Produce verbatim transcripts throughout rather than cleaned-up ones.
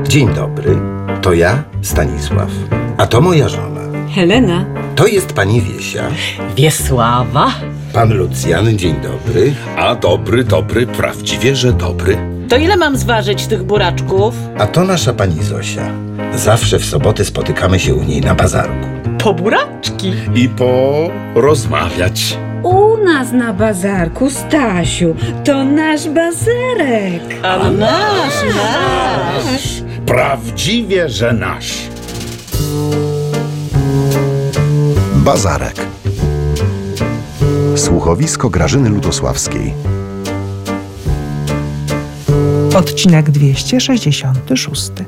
Dzień dobry, to ja, Stanisław, a to moja żona. Helena. To jest pani Wiesia. Wiesława. Pan Lucjan, dzień dobry. A dobry, dobry, prawdziwie, że dobry. To ile mam zważyć tych buraczków? A to nasza pani Zosia. Zawsze w soboty spotykamy się u niej na bazarku. Po buraczki. I porozmawiać. U nas na bazarku, Stasiu, to nasz bazarek. A nasz, nasz. Prawdziwie, że nasz. Bazarek. Słuchowisko Grażyny Lutosławskiej. Odcinek dwieście sześćdziesiąty szósty.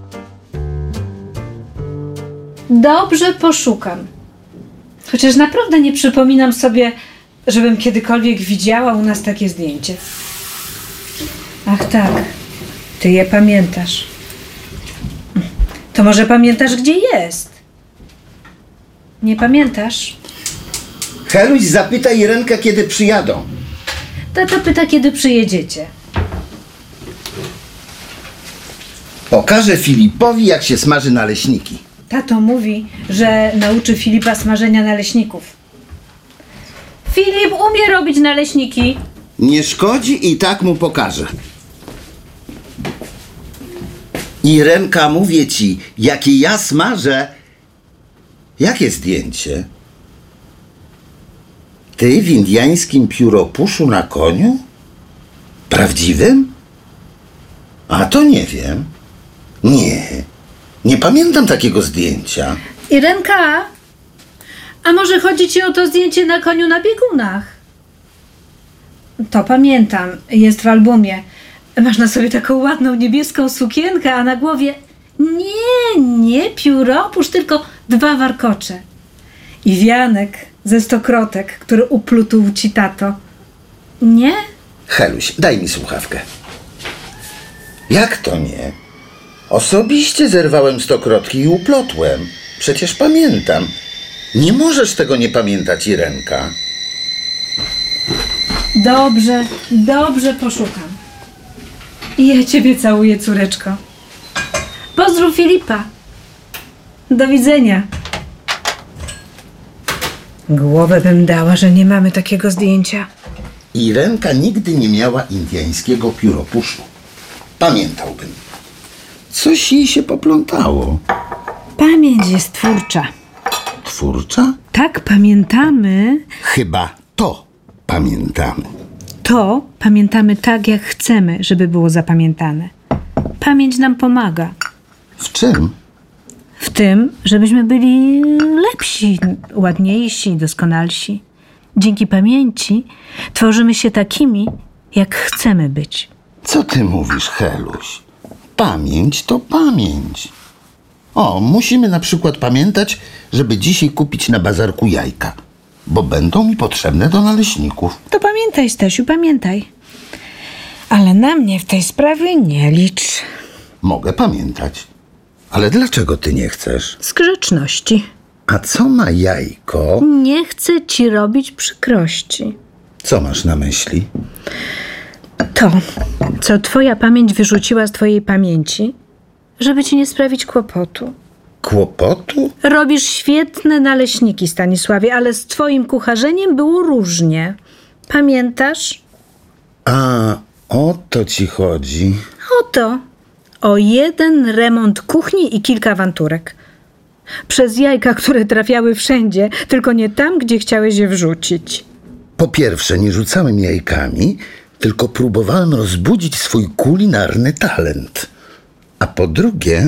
Dobrze poszukam. Chociaż naprawdę nie przypominam sobie, żebym kiedykolwiek widziała u nas takie zdjęcie. Ach tak, ty je pamiętasz. To może pamiętasz, gdzie jest? Nie pamiętasz? Heluś, zapytaj Irenkę, kiedy przyjadą. Tata pyta, kiedy przyjedziecie. Pokażę Filipowi, jak się smaży naleśniki. Tato mówi, że nauczy Filipa smażenia naleśników. Filip umie robić naleśniki. Nie szkodzi i tak mu pokażę. Irenka, mówię ci, jakie ja smażę. Jakie zdjęcie? Ty w indyjskim pióropuszu na koniu? Prawdziwym? A to nie wiem. Nie, nie pamiętam takiego zdjęcia. Irenka, a może chodzi ci o to zdjęcie na koniu na biegunach? To pamiętam, jest w albumie. Masz na sobie taką ładną niebieską sukienkę, a na głowie nie, nie pióropusz, tylko dwa warkocze. I wianek ze stokrotek, który uplótł ci tato. Nie? Heluś, daj mi słuchawkę. Jak to nie? Osobiście zerwałem stokrotki i uplotłem. Przecież pamiętam. Nie możesz tego nie pamiętać, Irenka. Dobrze, dobrze poszukam. I ja ciebie całuję, córeczko. Pozdrów Filipa. Do widzenia. Głowę bym dała, że nie mamy takiego zdjęcia. Irenka nigdy nie miała indyjskiego pióropuszu. Pamiętałbym. Coś jej się poplątało. Pamięć jest twórcza. Twórcza? Tak pamiętamy. Chyba to pamiętamy. To pamiętamy tak, jak chcemy, żeby było zapamiętane. Pamięć nam pomaga. W czym? W tym, żebyśmy byli lepsi, ładniejsi, doskonalsi. Dzięki pamięci tworzymy się takimi, jak chcemy być. Co ty mówisz, Heluś? Pamięć to pamięć. O, musimy na przykład pamiętać, żeby dzisiaj kupić na bazarku jajka, bo będą mi potrzebne do naleśników. To pamiętaj, Stasiu, pamiętaj. Ale na mnie w tej sprawie nie licz. Mogę pamiętać. Ale dlaczego ty nie chcesz? Z grzeczności. A co ma jajko? Nie chcę ci robić przykrości. Co masz na myśli? To, co twoja pamięć wyrzuciła z twojej pamięci, żeby ci nie sprawić kłopotu. Kłopotu? Robisz świetne naleśniki, Stanisławie, ale z twoim kucharzeniem było różnie. Pamiętasz? A, o to ci chodzi. Oto. O jeden remont kuchni i kilka awanturek. Przez jajka, które trafiały wszędzie, tylko nie tam, gdzie chciałeś je wrzucić. Po pierwsze, nie rzucałem jajkami, tylko próbowałem rozbudzić swój kulinarny talent. A po drugie...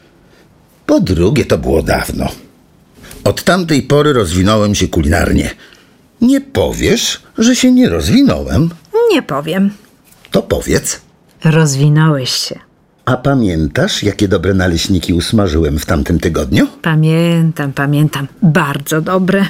Po drugie, to było dawno. Od tamtej pory rozwinąłem się kulinarnie. Nie powiesz, że się nie rozwinąłem? Nie powiem. To powiedz. Rozwinąłeś się. A pamiętasz, jakie dobre naleśniki usmażyłem w tamtym tygodniu? Pamiętam, pamiętam. Bardzo dobre.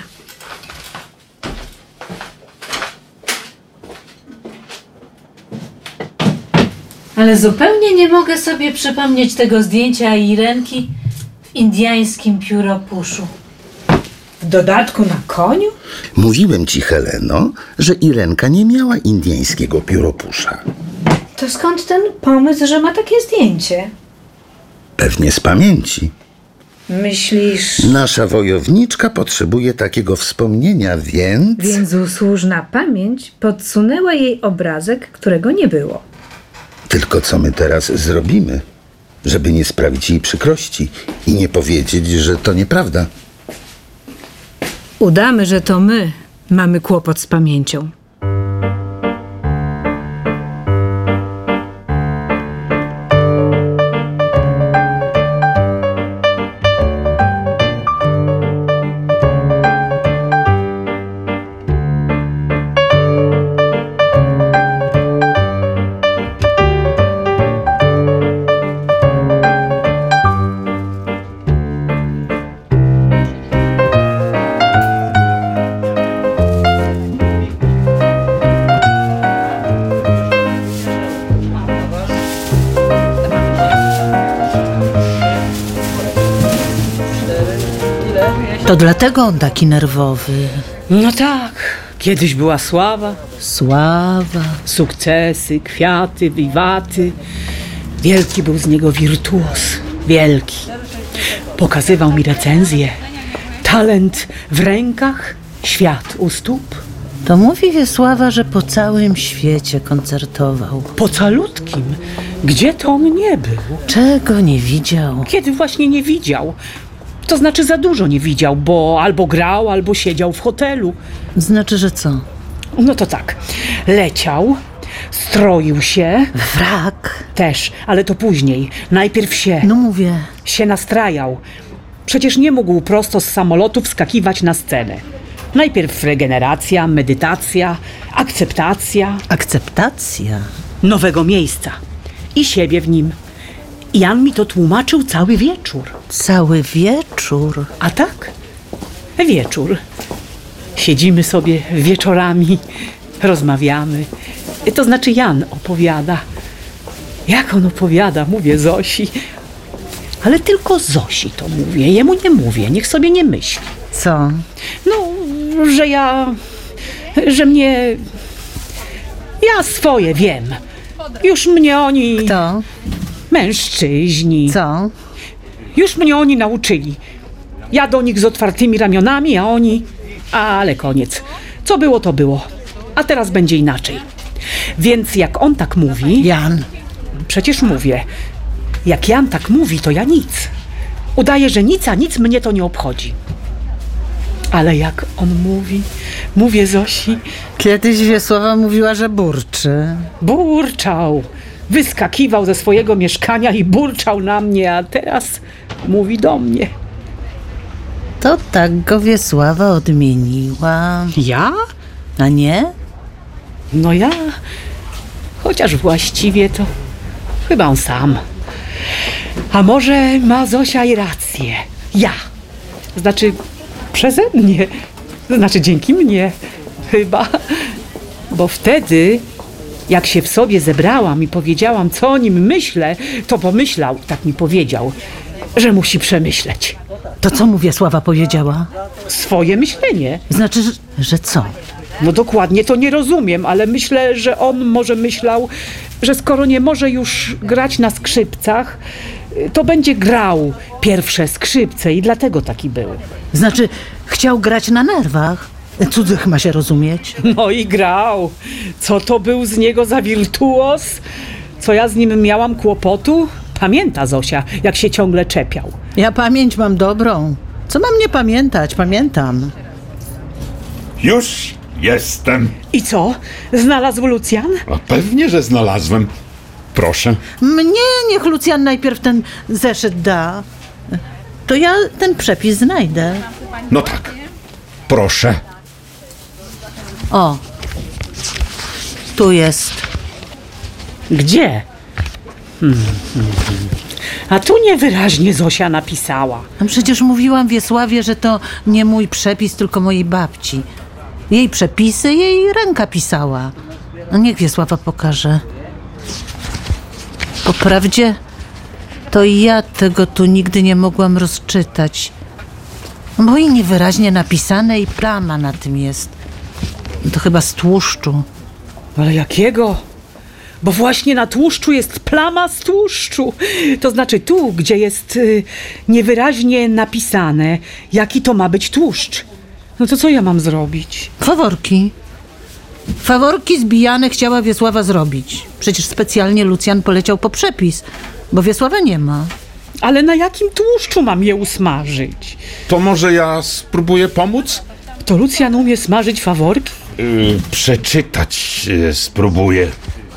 Ale zupełnie nie mogę sobie przypomnieć tego zdjęcia Irenki w indyjskim pióropuszu. W dodatku na koniu? Mówiłem ci, Heleno, że Irenka nie miała indyjskiego pióropusza. To skąd ten pomysł, że ma takie zdjęcie? Pewnie z pamięci. Myślisz... Nasza wojowniczka potrzebuje takiego wspomnienia, więc... Więc usłużna pamięć podsunęła jej obrazek, którego nie było. Tylko co my teraz zrobimy, żeby nie sprawić jej przykrości i nie powiedzieć, że to nieprawda? Udamy, że to my mamy kłopot z pamięcią. To dlatego on taki nerwowy. No tak, kiedyś była sława, Sława. sukcesy, kwiaty, wiwaty. Wielki był z niego wirtuos, wielki. Pokazywał mi recenzje. Talent w rękach, świat u stóp. To mówi Wiesława, że po całym świecie koncertował. Po calutkim, gdzie to on nie był? Czego nie widział? Kiedy właśnie nie widział. To znaczy za dużo nie widział, bo albo grał, albo siedział w hotelu. Znaczy, że co? No to tak, leciał, stroił się, Wrak? też, ale to później. Najpierw się, No mówię. się nastrajał. Przecież nie mógł prosto z samolotu wskakiwać na scenę. Najpierw regeneracja, medytacja, akceptacja Akceptacja. nowego miejsca i siebie w nim. Jan mi to tłumaczył cały wieczór. Cały wieczór. A tak? Wieczór. Siedzimy sobie wieczorami, rozmawiamy. To znaczy Jan opowiada. Jak on opowiada, mówię Zosi. Ale tylko Zosi to mówię, jemu nie mówię, niech sobie nie myśli. Co? No, że ja... że mnie... Ja swoje wiem. Już mnie oni... Kto? Mężczyźni. Co? Już mnie oni nauczyli. Ja do nich z otwartymi ramionami, a oni... Ale koniec. Co było, to było. A teraz będzie inaczej. Więc jak on tak mówi... Jan. Przecież mówię. Jak Jan tak mówi, to ja nic. Udaję, że nic, a nic mnie to nie obchodzi. Ale jak on mówi... Mówię Zosi... Kiedyś Wiesława mówiła, że burczy. Burczał. Wyskakiwał ze swojego mieszkania i burczał na mnie, a teraz mówi do mnie. To tak go Wiesława odmieniła. Ja? A nie? No ja, chociaż właściwie to chyba on sam. A może ma Zosia i rację. Ja. Znaczy przeze mnie. Znaczy dzięki mnie. Chyba. Bo wtedy, jak się w sobie zebrałam i powiedziałam, co o nim myślę, to pomyślał, tak mi powiedział, że musi przemyśleć To co mu Wiesława powiedziała? swoje myślenie. Znaczy, że, że co? No dokładnie to nie rozumiem, ale myślę, że on może myślał, że skoro nie może już grać na skrzypcach, to będzie grał pierwsze skrzypce i dlatego taki był. Znaczy, chciał grać na nerwach? Cudzych ma się rozumieć. No i grał. Co to był z niego za wirtuos? Co ja z nim miałam kłopotu? Pamięta Zosia, jak się ciągle czepiał. Ja pamięć mam dobrą. Co mam nie pamiętać? Pamiętam. Już jestem. I co? Znalazł Lucjan? A pewnie, że znalazłem. Proszę. Mnie niech Lucjan najpierw ten zeszyt da. To ja ten przepis znajdę. No tak. Proszę. O. Tu jest. Gdzie? Hmm, hmm, hmm. A tu niewyraźnie Zosia napisała. No przecież mówiłam Wiesławie, że to nie mój przepis, tylko mojej babci. Jej przepisy, jej ręka pisała. No niech Wiesława pokaże. Po prawdzie, to i ja tego tu nigdy nie mogłam rozczytać. Bo i niewyraźnie napisane i plama na tym jest. To chyba z tłuszczu. Ale jakiego? bo właśnie na tłuszczu jest plama z tłuszczu. To znaczy tu, gdzie jest y, niewyraźnie napisane, jaki to ma być tłuszcz. No to co ja mam zrobić? Faworki. Faworki zbijane chciała Wiesława zrobić. Przecież specjalnie Lucjan poleciał po przepis, bo Wiesława nie ma. Ale na jakim tłuszczu mam je usmażyć? To może ja spróbuję pomóc? To Lucjan umie smażyć faworki? Yy, przeczytać yy, spróbuję.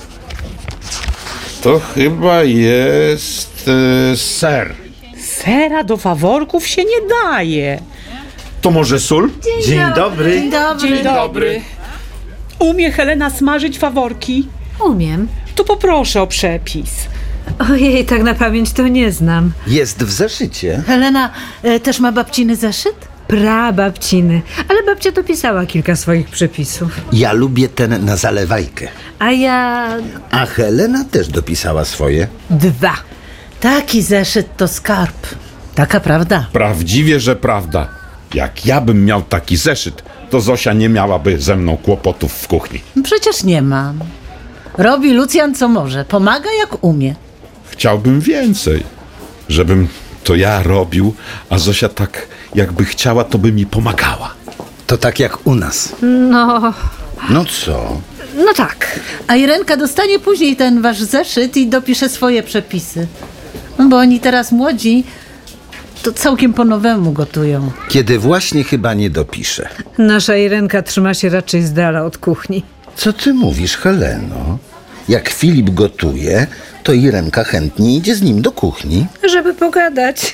To chyba jest yy, ser. Sera do faworków się nie daje. To może sól? Dzień dobry. Dzień dobry. Dzień dobry. Umie Helena smażyć faworki? Umiem. To poproszę o przepis. Ojej, tak na pamięć to nie znam. Jest w zeszycie. Helena e, też ma babciny zeszyt? Prababciny. Ale babcia dopisała kilka swoich przepisów. Ja lubię ten na zalewajkę. A ja... A Helena też dopisała swoje. dwa. Taki zeszyt to skarb. Taka prawda. Prawdziwie, że prawda. Jak ja bym miał taki zeszyt, to Zosia nie miałaby ze mną kłopotów w kuchni. Przecież nie mam. Robi Lucjan co może. Pomaga jak umie. Chciałbym więcej, żebym to ja robił, a Zosia tak jakby chciała, to by mi pomagała. To tak jak u nas. No... No co? No tak. A Irenka dostanie później ten wasz zeszyt i dopisze swoje przepisy. No bo oni teraz młodzi to całkiem po nowemu gotują. Kiedy właśnie chyba nie dopiszę. Nasza Irenka trzyma się raczej z dala od kuchni. Co ty mówisz, Heleno? Jak Filip gotuje, to Irenka chętnie idzie z nim do kuchni. Żeby pogadać.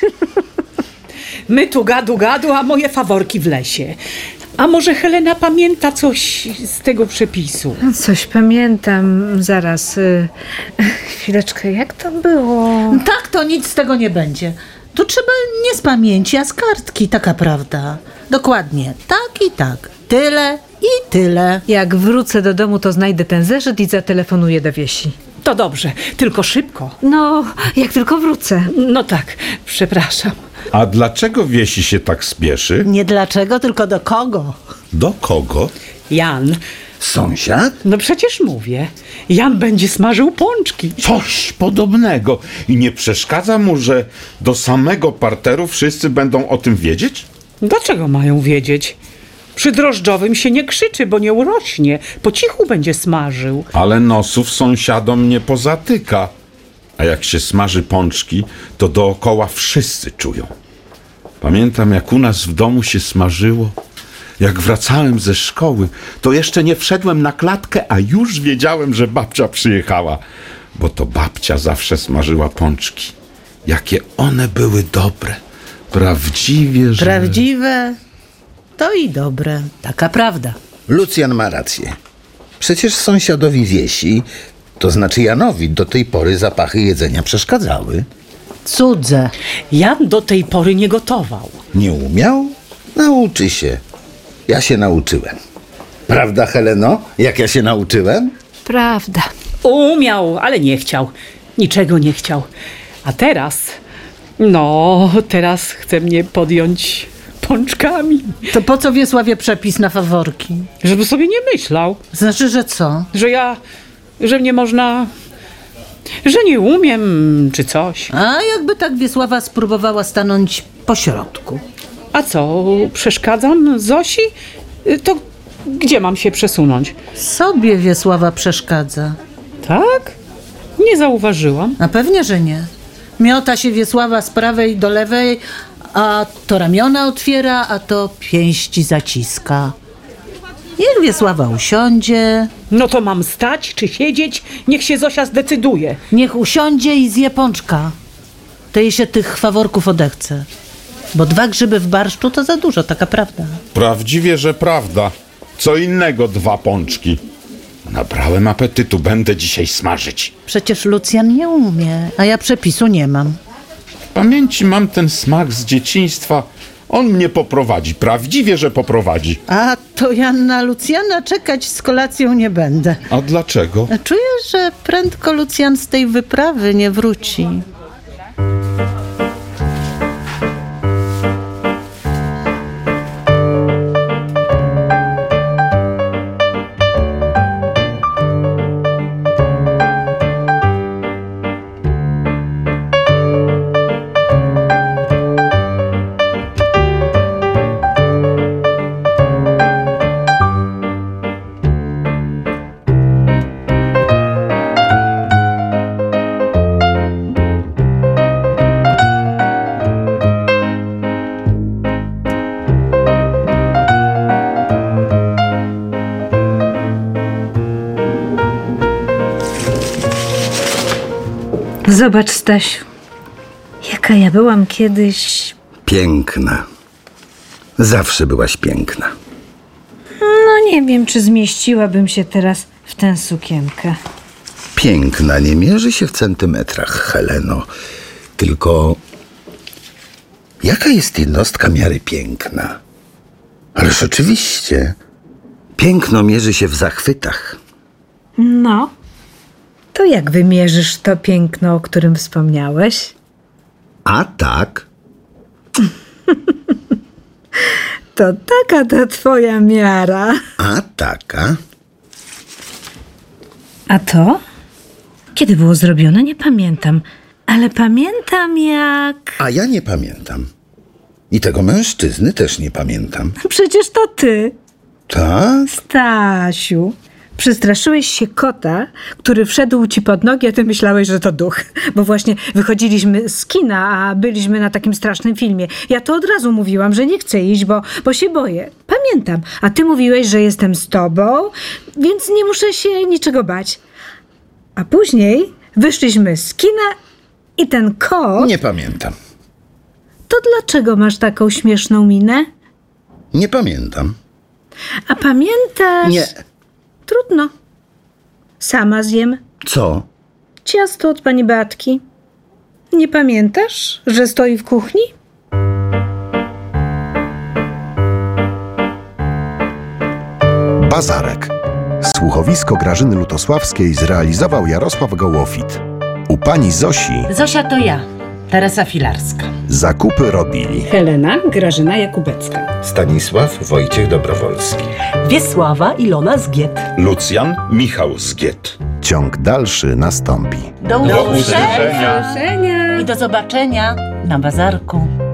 My tu gadu gadu, a moje faworki w lesie. A może Helena pamięta coś z tego przepisu? Coś pamiętam. Zaraz. Y, chwileczkę, jak to było? Tak, to nic z tego nie będzie. Tu trzeba nie z pamięci, a z kartki, taka prawda. Dokładnie, tak i tak. Tyle i tyle. Jak wrócę do domu, to znajdę ten zeszyt i zatelefonuję do Wiesi. To dobrze, tylko szybko. No, jak tylko wrócę. No tak, przepraszam. A dlaczego Wiesi się tak spieszy? Nie dlaczego, tylko do kogo. Do kogo? Jan, Sąsiad? no przecież mówię. Jan będzie smażył pączki. Coś podobnego. I nie przeszkadza mu, że do samego parteru wszyscy będą o tym wiedzieć? Dlaczego mają wiedzieć? Przy drożdżowym się nie krzyczy, bo nie urośnie. Po cichu będzie smażył. Ale nosów sąsiadom nie pozatyka. A jak się smaży pączki, to dookoła wszyscy czują. Pamiętam, jak u nas w domu się smażyło. Jak wracałem ze szkoły, to jeszcze nie wszedłem na klatkę, a już wiedziałem, że babcia przyjechała. Bo to babcia zawsze smażyła pączki. Jakie one były dobre. Prawdziwie, że... Prawdziwe to i dobre. Taka prawda. Lucjan ma rację. Przecież sąsiadowi Wiesi, to znaczy Janowi, do tej pory zapachy jedzenia przeszkadzały. Cudze. Jan do tej pory nie gotował. Nie umiał? Nauczy się. Ja się nauczyłem. Prawda, Heleno? Jak ja się nauczyłem? Prawda. Umiał, ale nie chciał. Niczego nie chciał. A teraz, no, teraz chce mnie podjąć pączkami. To po co Wiesławie przepis na faworki? Żeby sobie nie myślał, Znaczy, że co? że ja, że mnie można, że nie umiem, czy coś. A jakby tak Wiesława spróbowała stanąć po środku? A co, przeszkadzam Zosi? To gdzie mam się przesunąć? Sobie Wiesława przeszkadza. Tak? Nie zauważyłam. A pewnie, że nie. Miota się Wiesława z prawej do lewej, a to ramiona otwiera, a to pięści zaciska. Niech Wiesława usiądzie, No to mam stać czy siedzieć? Niech się Zosia zdecyduje. niech usiądzie i zje pączka. To jej się tych faworków odechce. Bo dwa grzyby w barszczu to za dużo, taka prawda. Prawdziwie, że prawda. Co innego dwa pączki. Nabrałem apetytu, będę dzisiaj smażyć. Przecież Lucjan nie umie, a ja przepisu nie mam. W pamięci mam ten smak z dzieciństwa. On mnie poprowadzi, prawdziwie, że poprowadzi. A to ja na Lucjana czekać z kolacją nie będę. A dlaczego? Czuję, że prędko Lucjan z tej wyprawy nie wróci. Zobacz, Stasiu, jaka ja byłam kiedyś. Piękna. Zawsze byłaś piękna. No nie wiem, czy zmieściłabym się teraz w tę sukienkę. Piękna nie mierzy się w centymetrach, Heleno. Tylko jaka jest jednostka miary piękna? Ależ oczywiście. Piękno mierzy się w zachwytach. No, to jak wymierzysz to piękno, o którym wspomniałeś? A tak? To taka ta twoja miara. A taka? A to? Kiedy było zrobione? Nie pamiętam. Ale pamiętam jak... A ja nie pamiętam. I tego mężczyzny też nie pamiętam. Przecież to ty, Tak? Stasiu. Przestraszyłeś się kota, który wszedł ci pod nogi, a ty myślałeś, że to duch. Bo właśnie wychodziliśmy z kina, a byliśmy na takim strasznym filmie. Ja to od razu mówiłam, że nie chcę iść, bo, bo się boję. Pamiętam. A ty mówiłeś, że jestem z tobą, więc nie muszę się niczego bać. A później wyszliśmy z kina i ten kot... Nie pamiętam. To dlaczego masz taką śmieszną minę? Nie pamiętam. A pamiętasz... Nie. Trudno. Sama zjem Co? ciasto od pani Beatki. Nie pamiętasz, że stoi w kuchni? Bazarek. Słuchowisko Grażyny Lutosławskiej zrealizował Jarosław Gołofit. U pani Zosi Zosia to ja, Teresa Filarska. zakupy robili Helena Grażyna Jakubecka. Stanisław Wojciech Dobrowolski. Wiesława Ilona Zgiet. Lucjan Michał Zgiet. Ciąg dalszy nastąpi. Do Do usłyszenia. I do zobaczenia na bazarku.